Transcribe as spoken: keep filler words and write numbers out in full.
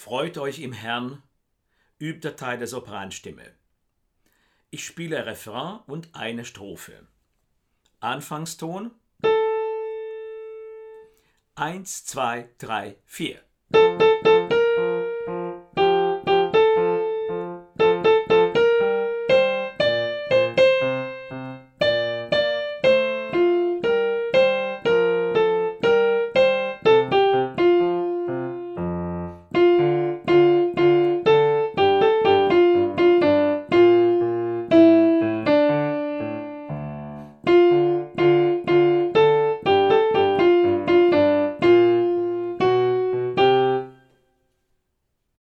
Freut euch im Herrn, übter Teil der Sopranstimme. Ich spiele Refrain und eine Strophe. Anfangston. Eins, zwei, drei, vier.